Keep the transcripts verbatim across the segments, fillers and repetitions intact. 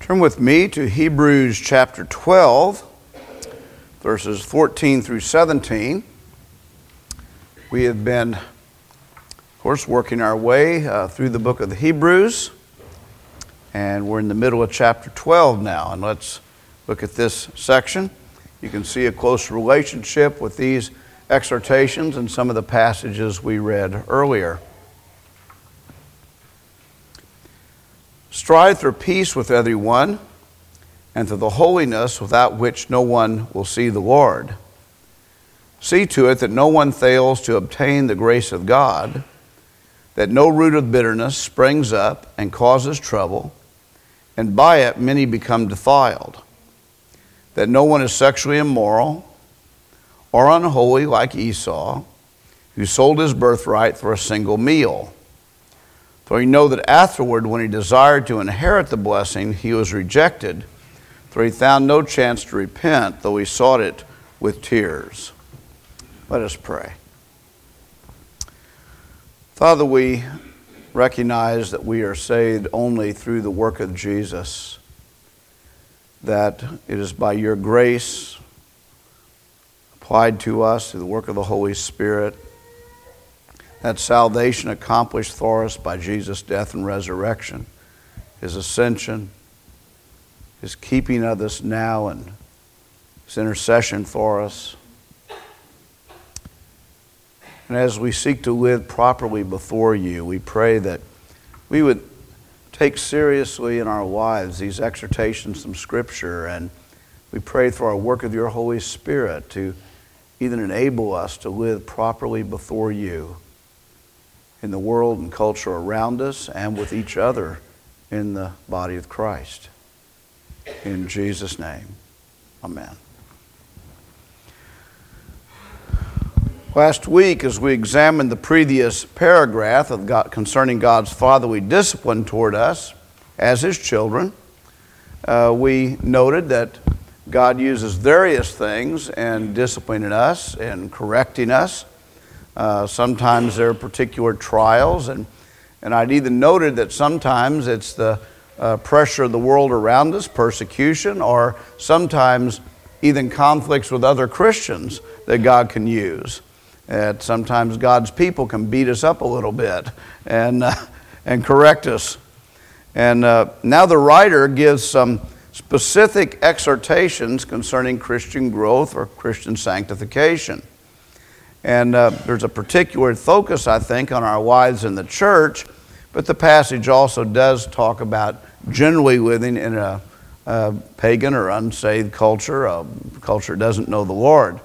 Turn with me to Hebrews chapter twelve, verses fourteen through seventeen. We have been, of course, working our way uh, through the book of the Hebrews, and we're in the middle of chapter twelve now. And let's look at this section. You can see a close relationship with these exhortations and some of the passages we read earlier. Strive for peace with everyone, and for the holiness without which no one will see the Lord. See to it that no one fails to obtain the grace of God, that no root of bitterness springs up and causes trouble, and by it many become defiled. That no one is sexually immoral or unholy like Esau, who sold his birthright for a single meal. For you know that afterward, when he desired to inherit the blessing, he was rejected, for he found no chance to repent, though he sought it with tears. Let us pray. Father, we recognize that we are saved only through the work of Jesus, that it is by your grace applied to us through the work of the Holy Spirit, that salvation accomplished for us by Jesus' death and resurrection, his ascension, his keeping of us now, and his intercession for us. And as we seek to live properly before you, we pray that we would take seriously in our lives these exhortations from Scripture, and we pray for our work of your Holy Spirit to even enable us to live properly before you in the world and culture around us and with each other in the body of Christ. In Jesus' name, amen. Last week, as we examined the previous paragraph of God, concerning God's fatherly discipline toward us as his children, uh, we noted that God uses various things in disciplining us and correcting us. Uh, sometimes there are particular trials, and, and I'd even noted that sometimes it's the uh, pressure of the world around us, persecution, or sometimes even conflicts with other Christians that God can use. And sometimes God's people can beat us up a little bit and, uh, and correct us. And uh, now the writer gives some specific exhortations concerning Christian growth or Christian sanctification. And uh, there's a particular focus, I think, on our lives in the church, but the passage also does talk about generally living in a, a pagan or unsaved culture, a culture that doesn't know the Lord.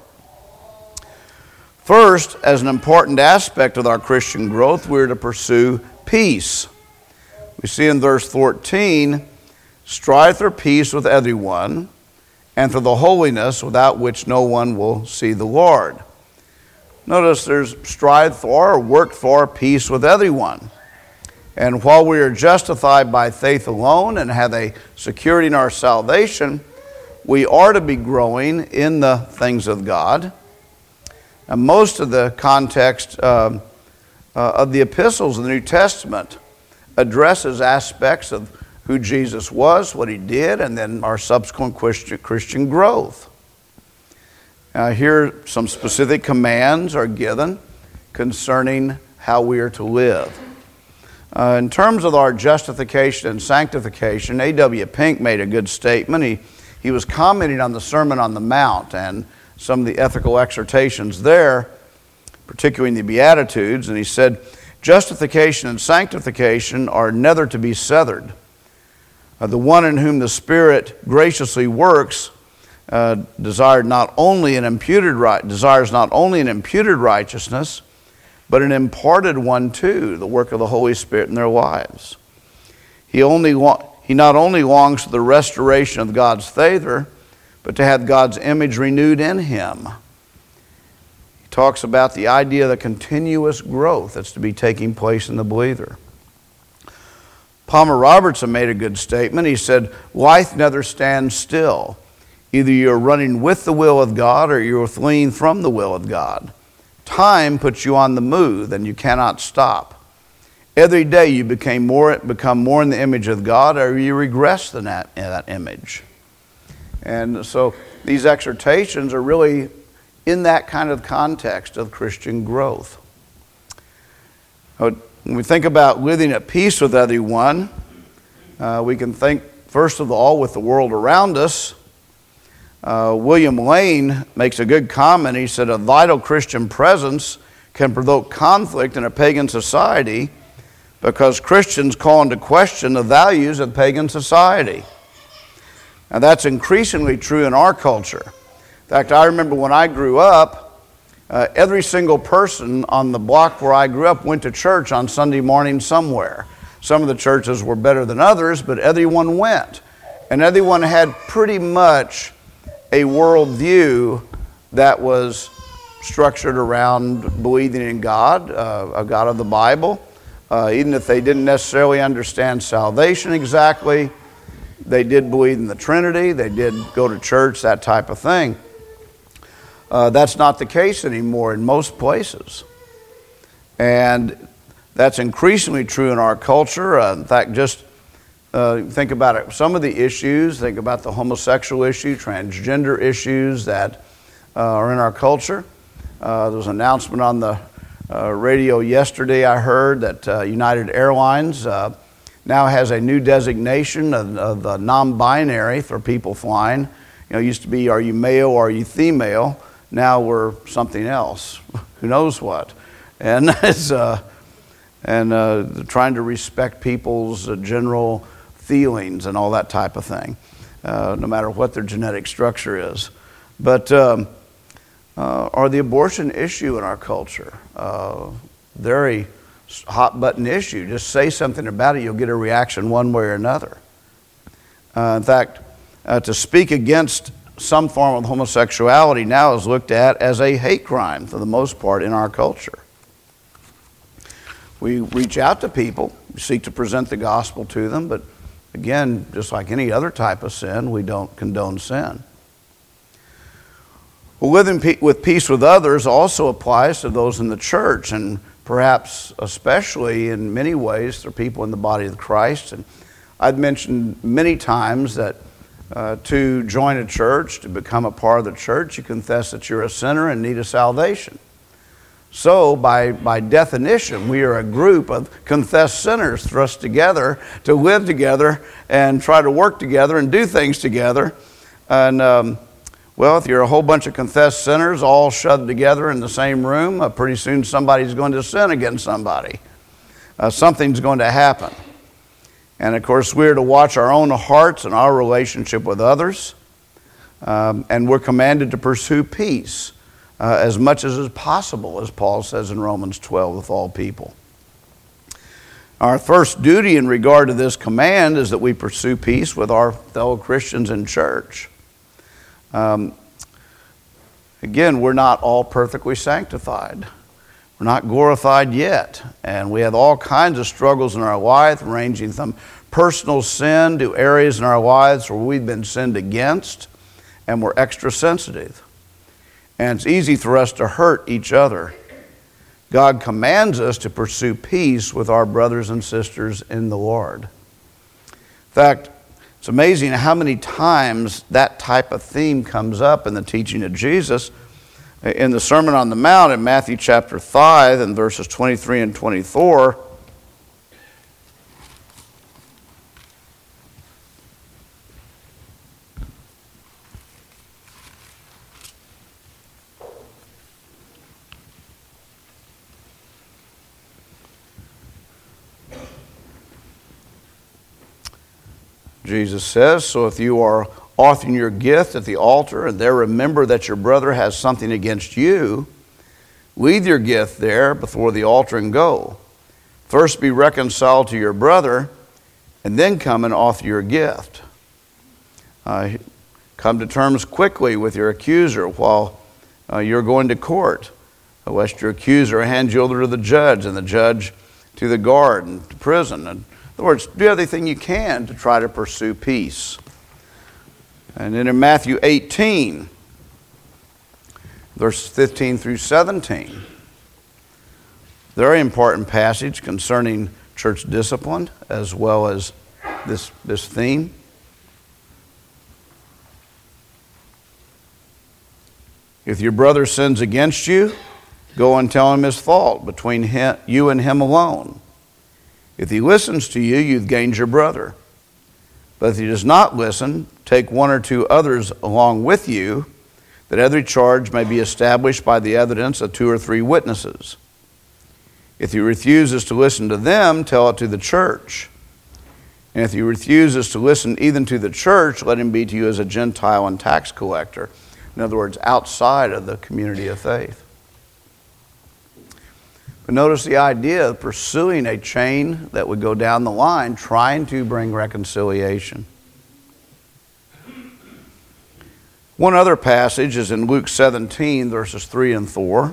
First, as an important aspect of our Christian growth, we're to pursue peace. We see in verse fourteen, strive for peace with everyone, and for the holiness without which no one will see the Lord. Notice there's strive for or work for peace with everyone. And while we are justified by faith alone and have a security in our salvation, we are to be growing in the things of God. And most of the context uh, uh, of the epistles in the New Testament addresses aspects of who Jesus was, what he did, and then our subsequent Christian, Christian growth. Uh, here, some specific commands are given concerning how we are to live. Uh, in terms of our justification and sanctification, A W Pink made a good statement. He, he was commenting on the Sermon on the Mount and some of the ethical exhortations there, particularly in the Beatitudes, and he said, justification and sanctification are never to be severed. Uh, the one in whom the Spirit graciously works Uh, desired not only an imputed right, desires not only an imputed righteousness, but an imparted one too, the work of the Holy Spirit in their lives. He only lo- he not only longs for the restoration of God's favor, but to have God's image renewed in him. He talks about the idea of the continuous growth that's to be taking place in the believer. Palmer Robertson made a good statement. He said, life never stands still. Either you're running with the will of God or you're fleeing from the will of God. Time puts you on the move and you cannot stop. every day you became more, become more in the image of God, or you regress in that, in that image. And so these exhortations are really in that kind of context of Christian growth. When we think about living at peace with everyone, uh, we can think first of all with the world around us. Uh, William Lane makes a good comment. He said, a vital Christian presence can provoke conflict in a pagan society because Christians call into question the values of pagan society. Now that's increasingly true in our culture. In fact, I remember when I grew up, uh, every single person on the block where I grew up went to church on Sunday morning somewhere. Some of the churches were better than others, but everyone went. And everyone had pretty much a worldview that was structured around believing in God, uh, a God of the Bible. Uh, even if they didn't necessarily understand salvation exactly, they did believe in the Trinity, they did go to church, that type of thing. Uh, that's not the case anymore in most places. And that's increasingly true in our culture. Uh, in fact, just uh, think about it. Some of the issues, think about the homosexual issue, transgender issues that uh, are in our culture. Uh, there was an announcement on the uh, radio yesterday, I heard, that uh, United Airlines uh, now has a new designation of, of uh, non-binary for people flying. You know, it used to be, are you male or are you female? Now we're something else. Who knows what? And it's uh, and uh, trying to respect people's uh, general feelings and all that type of thing, uh, no matter what their genetic structure is. But um, uh, or the abortion issue in our culture, uh, very hot button issue. Just say something about it, you'll get a reaction one way or another. Uh, in fact, uh, to speak against some form of homosexuality now is looked at as a hate crime for the most part in our culture. We reach out to people, we seek to present the gospel to them, but again, just like any other type of sin, we don't condone sin. Well, living with peace with others also applies to those in the church, and perhaps especially in many ways to people in the body of Christ. And I've mentioned many times that Uh, to join a church, to become a part of the church, you confess that you're a sinner and need a salvation. So, by, by definition, we are a group of confessed sinners thrust together to live together and try to work together and do things together. And, um, well, if you're a whole bunch of confessed sinners all shoved together in the same room, uh, pretty soon somebody's going to sin against somebody. Uh, something's going to happen. And of course, we're to watch our own hearts and our relationship with others. Um, and we're commanded to pursue peace uh, as much as is possible, as Paul says in Romans twelve, with all people. Our first duty in regard to this command is that we pursue peace with our fellow Christians in church. Um, again, we're not all perfectly sanctified. We're not glorified yet, and we have all kinds of struggles in our life, ranging from personal sin to areas in our lives where we've been sinned against, and we're extra sensitive. And it's easy for us to hurt each other. God commands us to pursue peace with our brothers and sisters in the Lord. In fact, it's amazing how many times that type of theme comes up in the teaching of Jesus. In the Sermon on the Mount in Matthew chapter five and verses twenty-three and twenty-four, Jesus says, so if you are offering your gift at the altar and there remember that your brother has something against you, leave your gift there before the altar and go. First be reconciled to your brother and then come and offer your gift. Uh, come to terms quickly with your accuser while uh, you're going to court, lest your accuser hand you over to the judge and the judge to the guard and to prison. And in other words, do everything you can to try to pursue peace. And then in Matthew eighteen, verses fifteen through seventeen, very important passage concerning church discipline as well as this, this theme. If your brother sins against you, go and tell him his fault between him, you and him alone. If he listens to you, you've gained your brother. But if he does not listen, take one or two others along with you, that every charge may be established by the evidence of two or three witnesses. If he refuses to listen to them, tell it to the church. And if he refuses to listen even to the church, let him be to you as a Gentile and tax collector. In other words, outside of the community of faith. But notice the idea of pursuing a chain that would go down the line, trying to bring reconciliation. One other passage is in Luke seventeen, verses three and four.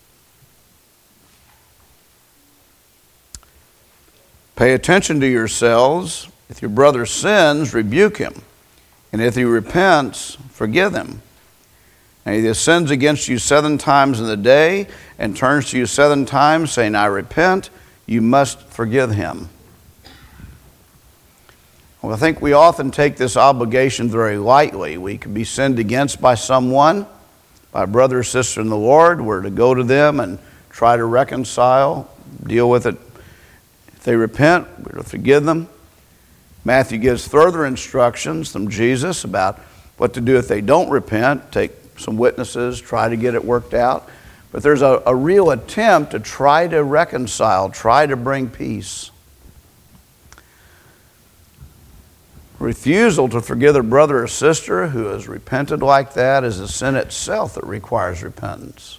Pay attention to yourselves. If your brother sins, rebuke him. And if he repents, forgive him. And if he sins against you seven times in the day and turns to you seven times saying, I repent, you must forgive him. Well, I think we often take this obligation very lightly. We could be sinned against by someone, by a brother or sister in the Lord. We're to go to them and try to reconcile, deal with it. If they repent, we're to forgive them. Matthew gives further instructions from Jesus about what to do if they don't repent. Take some witnesses, try to get it worked out. But there's a, a real attempt to try to reconcile, try to bring peace. Refusal to forgive a brother or sister who has repented like that is a sin itself that requires repentance.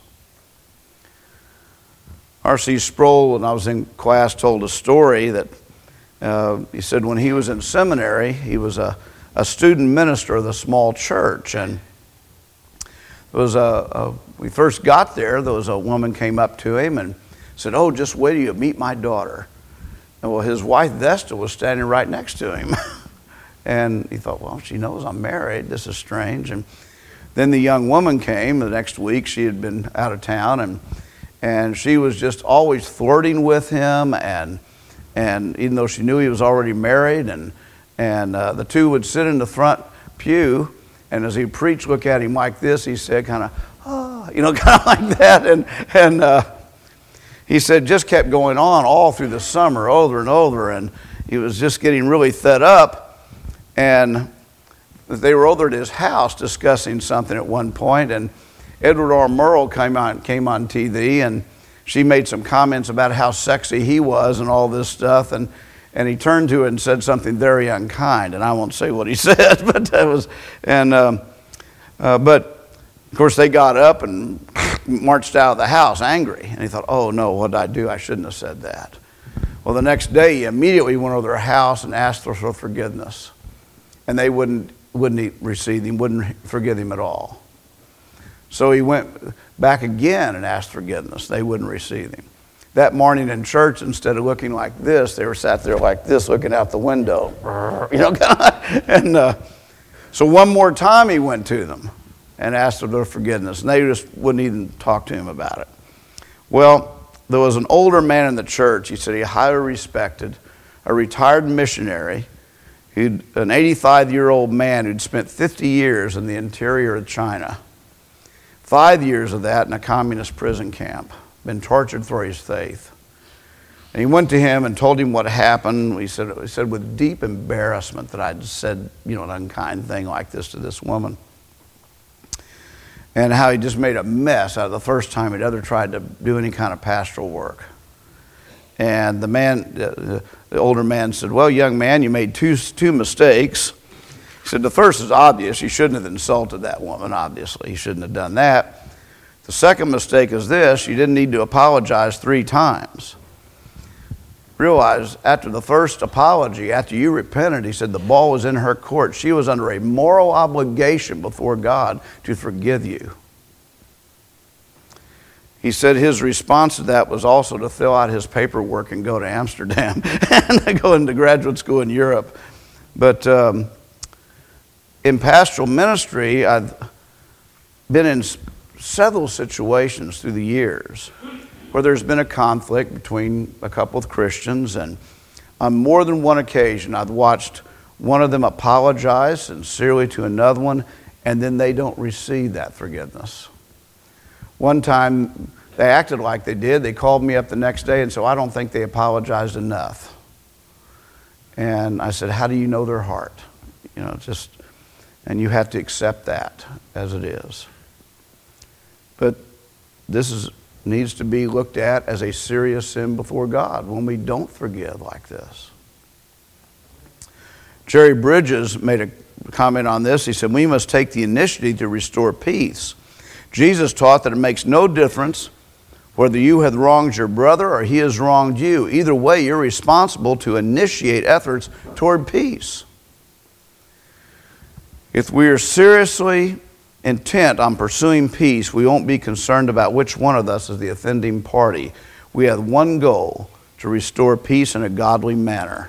R C Sproul, when I was in class, told a story that uh, he said when he was in seminary, he was a, a student minister of the small church. And there was a, a, we first got there, there was a woman came up to him and said, oh, just wait till you meet my daughter. And well, his wife Vesta was standing right next to him. And he thought, well, she knows I'm married. This is strange. And then the young woman came the next week. She had been out of town, and and she was just always flirting with him. And and even though she knew he was already married, and and uh, the two would sit in the front pew, and as he preached, look at him like this. He said, kind of, oh, you know, kind of like that. And and uh, he said, just kept going on all through the summer, over and over, and he was just getting really fed up. And they were over at his house discussing something at one point, and Edward R. Murrow came on, came on T V, and she made some comments about how sexy he was and all this stuff, and, and he turned to her and said something very unkind, and I won't say what he said, but that was, and um, uh, but of course they got up and marched out of the house angry, and he thought, oh no, what did I do? I shouldn't have said that. Well, the next day he immediately went over to their house and asked her for forgiveness. And they wouldn't wouldn't receive him, wouldn't forgive him at all. So he went back again and asked forgiveness. They wouldn't receive him. That morning in church, instead of looking like this, they were sat there like this, looking out the window. You know, and uh, so one more time he went to them and asked for their forgiveness, and they just wouldn't even talk to him about it. Well, there was an older man in the church. He said he highly respected, a retired missionary. He'd, an eighty-five-year-old man who'd spent fifty years in the interior of China. Five years of that in a communist prison camp. Been tortured for his faith. And he went to him and told him what happened. He said, he said with deep embarrassment that I'd said, you know, an unkind thing like this to this woman. And how he just made a mess out of the first time he'd ever tried to do any kind of pastoral work. And the man, the, the older man said, well, young man, you made two, two mistakes. He said, the first is obvious. You shouldn't have insulted that woman, obviously. You shouldn't have done that. The second mistake is this: you didn't need to apologize three times. Realize, after the first apology, after you repented, he said the ball was in her court. She was under a moral obligation before God to forgive you. He said his response to that was also to fill out his paperwork and go to Amsterdam and go into graduate school in Europe. But um, in pastoral ministry, I've been in several situations through the years where there's been a conflict between a couple of Christians, and on more than one occasion I've watched one of them apologize sincerely to another one, and then they don't receive that forgiveness. One time they acted like they did. They called me up the next day and said, I don't think they apologized enough. And I said, how do you know their heart? You know, just, and you have to accept that as it is. But this is needs to be looked at as a serious sin before God when we don't forgive like this. Jerry Bridges made a comment on this. He said, we must take the initiative to restore peace. Jesus taught that it makes no difference whether you have wronged your brother or he has wronged you. Either way, you're responsible to initiate efforts toward peace. If we are seriously intent on pursuing peace, we won't be concerned about which one of us is the offending party. We have one goal: to restore peace in a godly manner.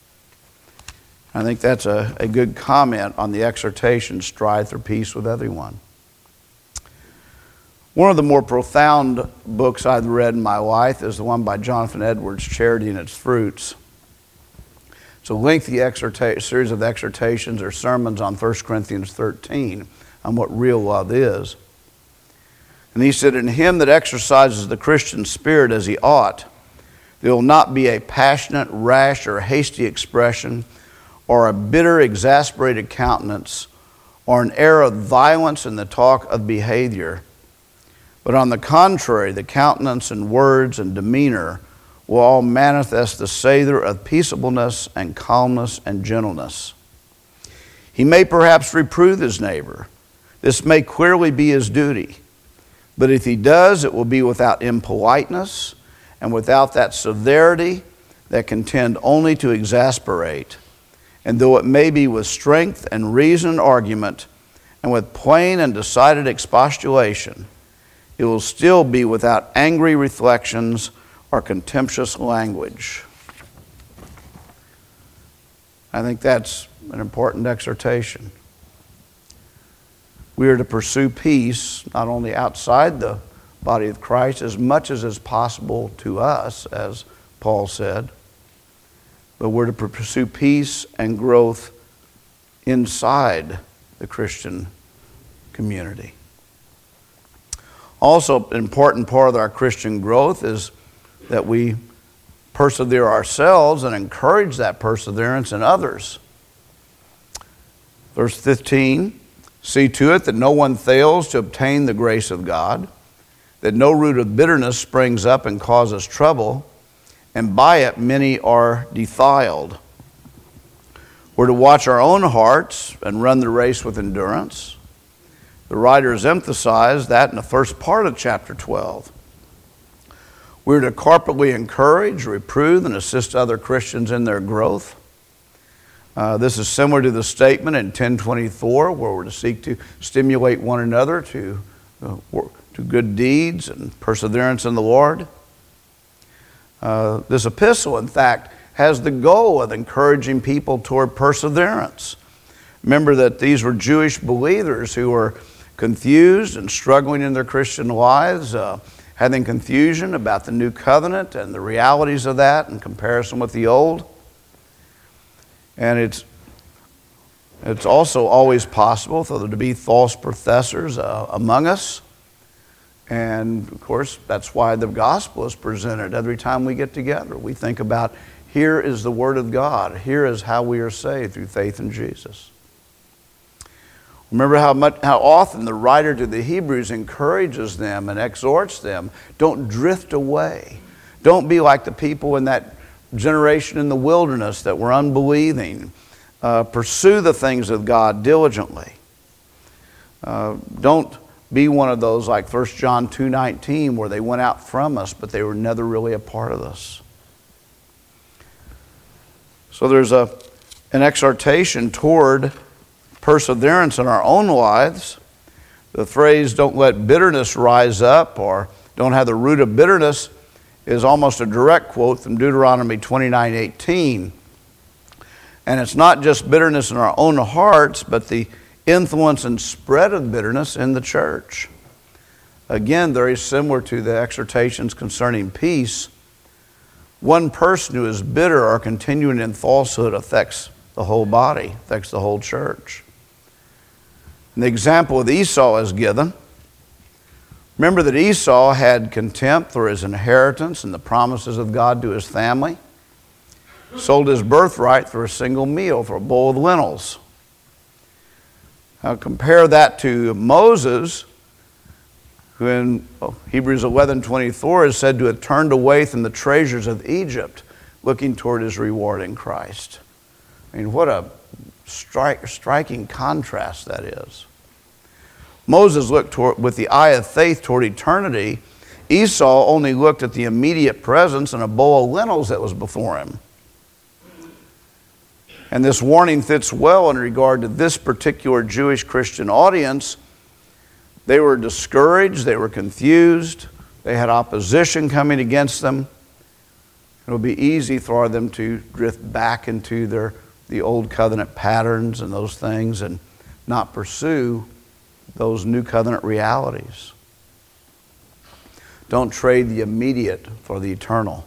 I think that's a, a good comment on the exhortation, strive for peace with everyone. One of the more profound books I've read in my life is the one by Jonathan Edwards, Charity and Its Fruits. It's a lengthy exhorta- series of exhortations or sermons on First Corinthians thirteen on what real love is. And he said, in him that exercises the Christian spirit as he ought, there will not be a passionate, rash, or hasty expression, or a bitter, exasperated countenance, or an air of violence in the talk of behavior. But on the contrary, the countenance and words and demeanor will all manifest the savor of peaceableness and calmness and gentleness. He may perhaps reprove his neighbor. This may clearly be his duty. But if he does, it will be without impoliteness and without that severity that can tend only to exasperate. And though it may be with strength and reason and argument, and with plain and decided expostulation, it will still be without angry reflections or contemptuous language. I think that's an important exhortation. We are to pursue peace not only outside the body of Christ as much as is possible to us, as Paul said, but we're to pursue peace and growth inside the Christian community. Also, an important part of our Christian growth is that we persevere ourselves and encourage that perseverance in others. Verse fifteen, see to it that no one fails to obtain the grace of God, that no root of bitterness springs up and causes trouble, and by it many are defiled. We're to watch our own hearts and run the race with endurance. The writers emphasize that in the first part of chapter twelve. We're to corporately encourage, reprove, and assist other Christians in their growth. Uh, this is similar to the statement in ten twenty-four, where we're to seek to stimulate one another to, uh, to good deeds and perseverance in the Lord. Uh, this epistle, in fact, has the goal of encouraging people toward perseverance. Remember that these were Jewish believers who were confused and struggling in their Christian lives, uh, having confusion about the new covenant and the realities of that in comparison with the old. And it's it's also always possible for there to be false professors uh, among us. And of course, that's why the gospel is presented every time we get together. We think about, here is the word of God. Here is how we are saved through faith in Jesus. Remember how much, how often the writer to the Hebrews encourages them and exhorts them, don't drift away. Don't be like the people in that generation in the wilderness that were unbelieving. Uh, pursue the things of God diligently. Uh, don't be one of those like First John two nineteen where they went out from us, but they were never really a part of us. So there's a, an exhortation toward perseverance in our own lives. The phrase, don't let bitterness rise up, or don't have the root of bitterness, is almost a direct quote from Deuteronomy twenty-nine eighteen. And it's not just bitterness in our own hearts, but the influence and spread of bitterness in the church. again, very similar to the exhortations concerning peace. One person who is bitter or continuing in falsehood affects the whole body, affects the whole church. And the example of Esau is given. Remember that Esau had contempt for his inheritance and the promises of God to his family. Sold his birthright for a single meal, for a bowl of lentils. Now compare that to Moses, who in Hebrews eleven twenty-four is said to have turned away from the treasures of Egypt, looking toward his reward in Christ. I mean, what a stri- striking contrast that is. Moses looked toward, with the eye of faith toward eternity. Esau only looked at the immediate presence and a bowl of lentils that was before him. And this warning fits well in regard to this particular Jewish Christian audience. They were discouraged, they were confused, they had opposition coming against them. It would be easy for them to drift back into their the old covenant patterns and those things and not pursue those new covenant realities. Don't trade the immediate for the eternal.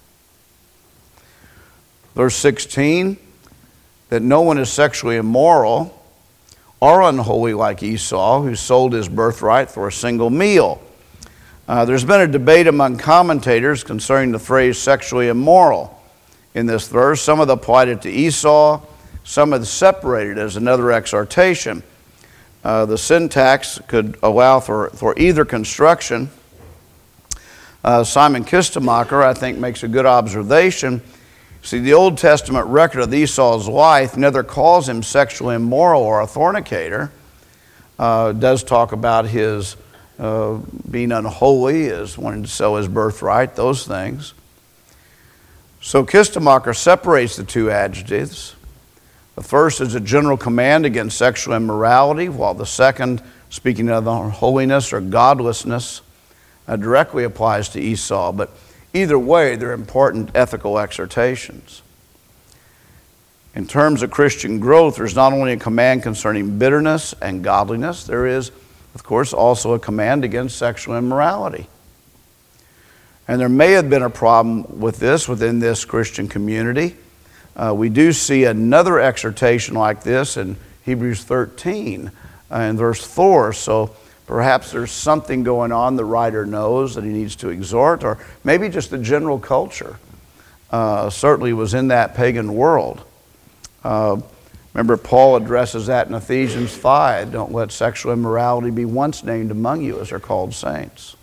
Verse sixteen, that no one is sexually immoral or unholy like Esau, who sold his birthright for a single meal. Uh, there's been a debate among commentators concerning the phrase sexually immoral in this verse. Some have applied it to Esau, some have separated it as another exhortation. Uh, the syntax could allow for, for either construction. Uh, Simon Kistemacher, I think, makes a good observation. See, the Old Testament record of Esau's life neither calls him sexually immoral or a fornicator. Uh, it does talk about his uh, being unholy, as wanting to sell his birthright, those things. So Kistemacher separates the two adjectives. The first is a general command against sexual immorality, while the second, speaking of unholiness or godlessness, uh, directly applies to Esau. But either way, they're important ethical exhortations. In terms of Christian growth, there's not only a command concerning bitterness and godliness, there is, of course, also a command against sexual immorality. And there may have been a problem with this within this Christian community. Uh, we do see another exhortation like this in Hebrews thirteen uh, in verse four. So perhaps there's something going on the writer knows that he needs to exhort, or maybe just the general culture uh, certainly was in that pagan world. Uh, remember, Paul addresses that in Ephesians five. Don't let sexual immorality be once named among you as are called saints.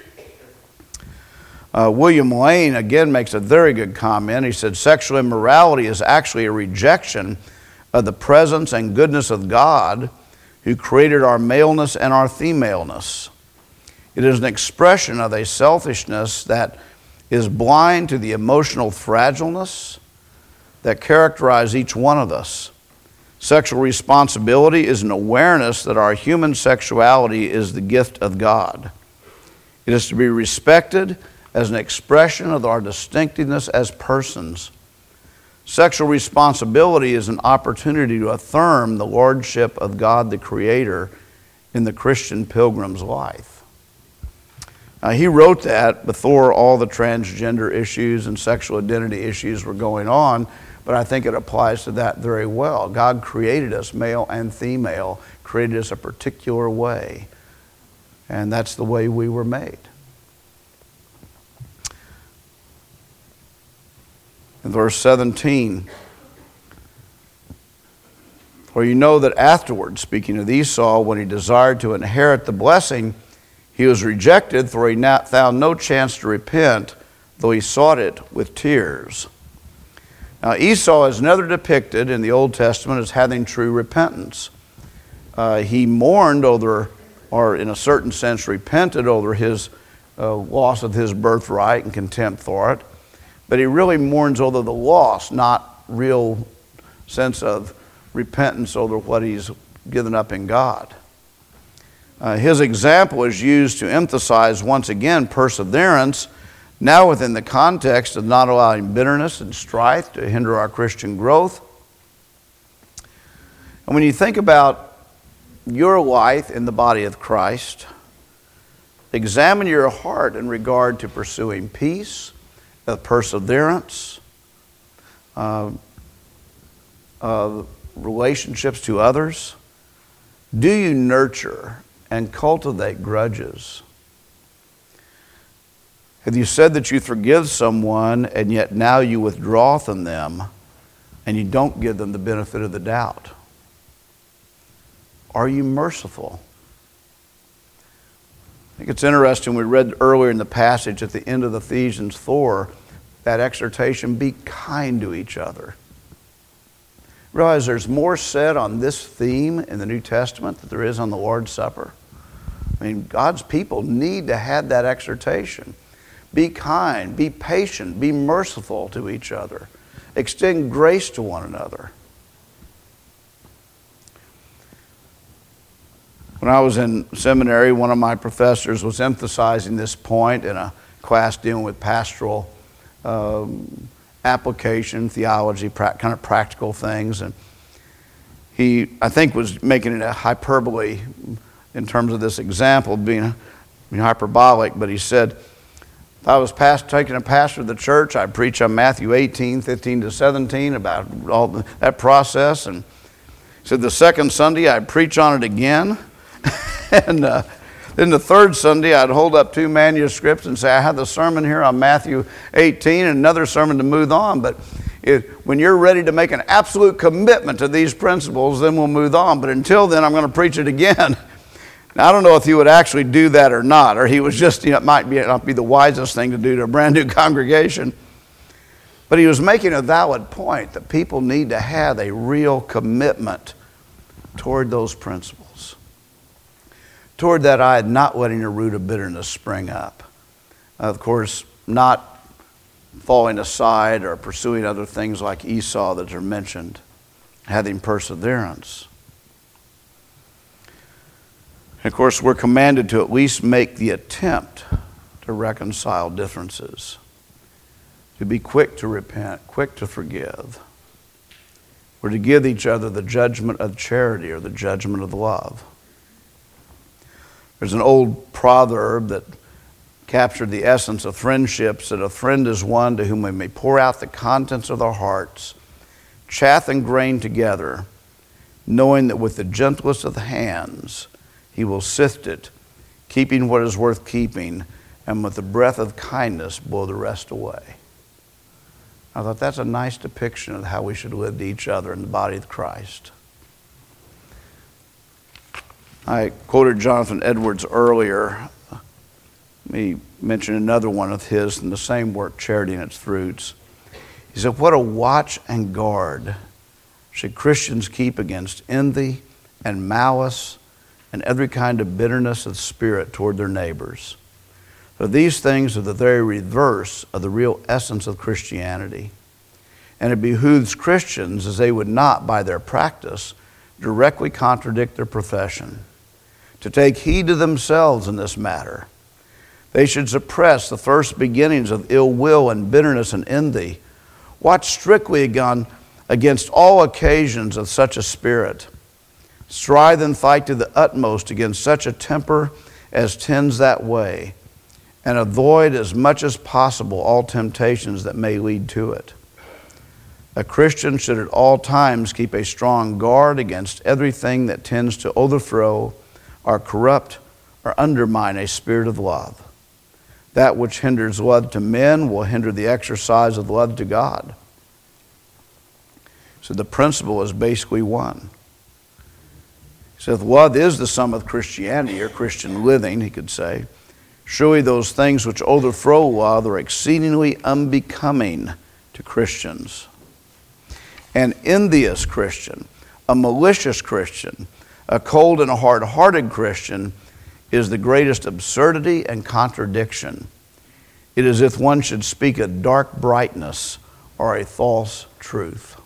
Uh, William Lane, again, makes a very good comment. He said, sexual immorality is actually a rejection of the presence and goodness of God who created our maleness and our femaleness. It is an expression of a selfishness that is blind to the emotional fragileness that characterize each one of us. Sexual responsibility is an awareness that our human sexuality is the gift of God. It is to be respected as an expression of our distinctiveness as persons. Sexual responsibility is an opportunity to affirm the lordship of God the Creator in the Christian pilgrim's life. Now, he wrote that before all the transgender issues and sexual identity issues were going on, but I think it applies to that very well. God created us male and female, created us a particular way, and that's the way we were made. In verse seventeen, for you know that afterwards, speaking of Esau, when he desired to inherit the blessing, he was rejected, for he not found no chance to repent, though he sought it with tears. Now Esau is never depicted in the Old Testament as having true repentance. Uh, he mourned over, or in a certain sense repented over his uh, loss of his birthright and contempt for it. But he really mourns over the loss, not real sense of repentance over what he's given up in God. Uh, his example is used to emphasize once again perseverance, now within the context of not allowing bitterness and strife to hinder our Christian growth. And when you think about your life in the body of Christ, examine your heart in regard to pursuing peace, uh, perseverance, uh, uh, relationships to others. Do you nurture and cultivate grudges? Have you said that you forgive someone and yet now you withdraw from them and you don't give them the benefit of the doubt? Are you merciful? I think it's interesting, we read earlier in the passage at the end of Ephesians four, that exhortation, be kind to each other. Realize there's more said on this theme in the New Testament than there is on the Lord's Supper. I mean, God's people need to have that exhortation. Be kind, be patient, be merciful to each other. Extend grace to one another. When I was in seminary, one of my professors was emphasizing this point in a class dealing with pastoral um, application, theology, pra- kind of practical things. And he, I think, was making it a hyperbole in terms of this example, being, being hyperbolic, but he said, if I was past, taking a pastor of the church, I'd preach on Matthew eighteen, fifteen to seventeen about all the, that process. And he said the second Sunday I'd preach on it again. and uh, then the third Sunday I'd hold up two manuscripts and say, I have the sermon here on Matthew eighteen and another sermon to move on. But it, when you're ready to make an absolute commitment to these principles, then we'll move on. But until then, I'm going to preach it again. Now, I don't know if he would actually do that or not, or he was just, you know, it might be, not be the wisest thing to do to a brand new congregation. But he was making a valid point that people need to have a real commitment toward those principles. Toward that eye, not letting a root of bitterness spring up. Of course, not falling aside or pursuing other things like Esau that are mentioned. Having perseverance. And of course, we're commanded to at least make the attempt to reconcile differences. To be quick to repent, quick to forgive. We're to give each other the judgment of charity or the judgment of love. There's an old proverb that captured the essence of friendships, that a friend is one to whom we may pour out the contents of our hearts, chaff and grain together, knowing that with the gentlest of the hands he will sift it, keeping what is worth keeping, and with the breath of kindness blow the rest away. I thought that's a nice depiction of how we should live to each other in the body of Christ. I quoted Jonathan Edwards earlier. He mentioned another one of his in the same work, Charity and Its Fruits. He said, what a watch and guard should Christians keep against envy and malice and every kind of bitterness of spirit toward their neighbors. For these things are the very reverse of the real essence of Christianity. And it behooves Christians, as they would not by their practice directly contradict their profession, to take heed to themselves in this matter. They should suppress the first beginnings of ill will and bitterness and envy. Watch strictly against all occasions of such a spirit. Strive and fight to the utmost against such a temper as tends that way, and avoid as much as possible all temptations that may lead to it. A Christian should at all times keep a strong guard against everything that tends to overthrow or corrupt or undermine a spirit of love. That which hinders love to men will hinder the exercise of love to God. So the principle is basically one. He says, love is the sum of Christianity, or Christian living, he could say. Surely those things which overthrow love are exceedingly unbecoming to Christians. An envious Christian, a malicious Christian, a cold and a hard-hearted Christian is the greatest absurdity and contradiction. It is as if one should speak a dark brightness or a false truth.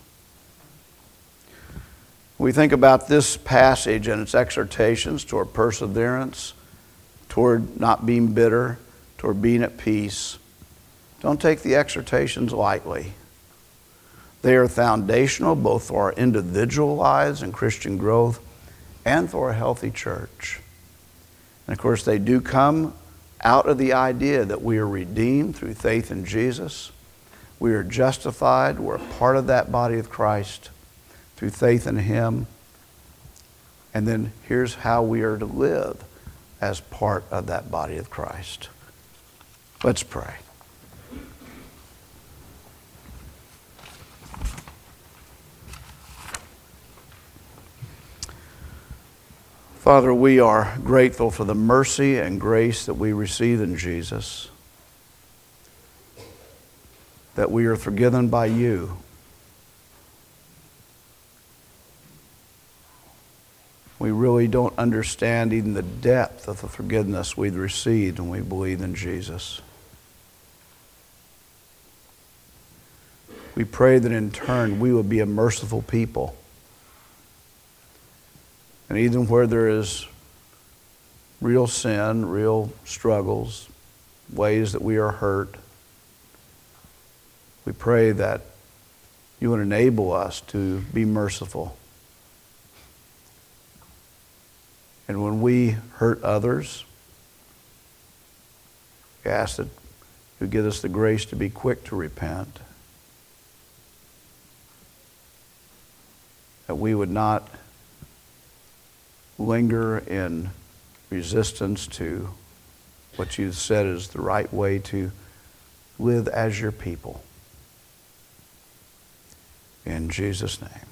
We think about this passage and its exhortations toward perseverance, toward not being bitter, toward being at peace. Don't take the exhortations lightly. They are foundational both for our individual lives and Christian growth and for a healthy church. And of course, they do come out of the idea that we are redeemed through faith in Jesus. We are justified. We're a part of that body of Christ through faith in Him. And then here's how we are to live as part of that body of Christ. Let's pray. Father, we are grateful for the mercy and grace that we receive in Jesus, that we are forgiven by You. We really don't understand even the depth of the forgiveness we've received when we believe in Jesus. We pray that in turn we will be a merciful people. And even where there is real sin, real struggles, ways that we are hurt, we pray that You would enable us to be merciful. And when we hurt others, we ask that You give us the grace to be quick to repent, that we would not linger in resistance to what You've said is the right way to live as Your people. In Jesus' name.